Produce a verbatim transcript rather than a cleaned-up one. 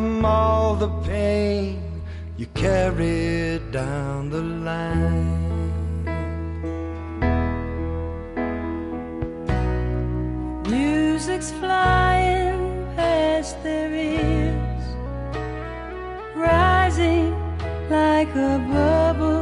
numb all the pain you carried down the line. Music's flying past their ears, rising like a bubble